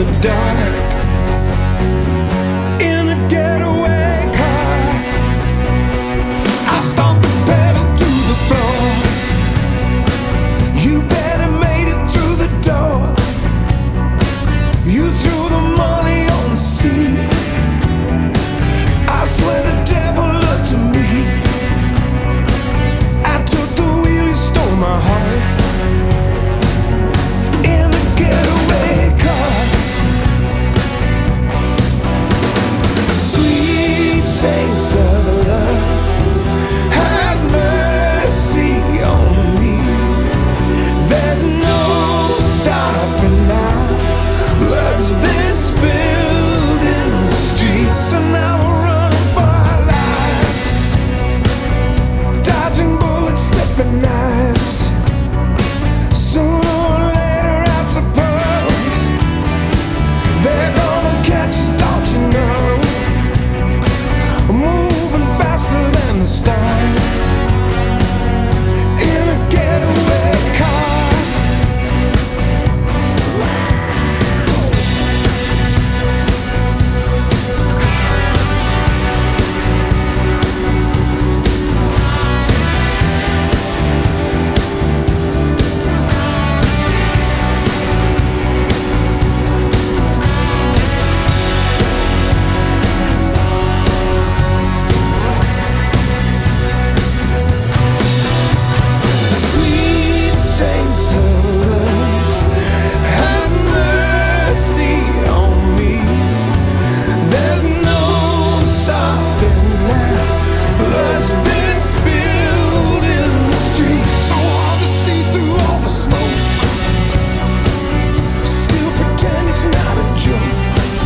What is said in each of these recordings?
dark in a getaway car. I stomp the pedal to the floor. You better made it through the door. You threw the money on the seat. I swear the devil looked to me. I took the wheel, you stole my heart. In a getaway car. Sweet saints of love, have mercy on me. There's no stopping now. Blood's been spilled in the streets, and now we're running for our lives, dodging bullets, slipping knives. Sooner or later, I suppose they're gonna catch us, don't you know? Moving faster than the stars in a getaway car. Sweet saints of love, have mercy on me. There's no stopping now. Blood's been spilled in the street. So hard to see through all the smoke. Still pretend it's not a joke.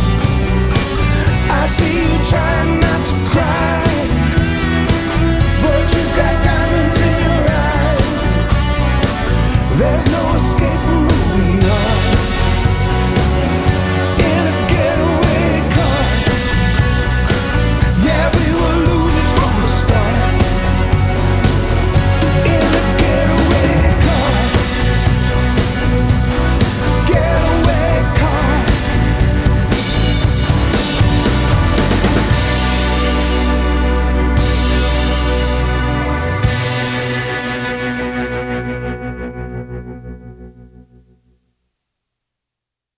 I see you trying not to cry, but you got diamonds in your eyes. There's no escape from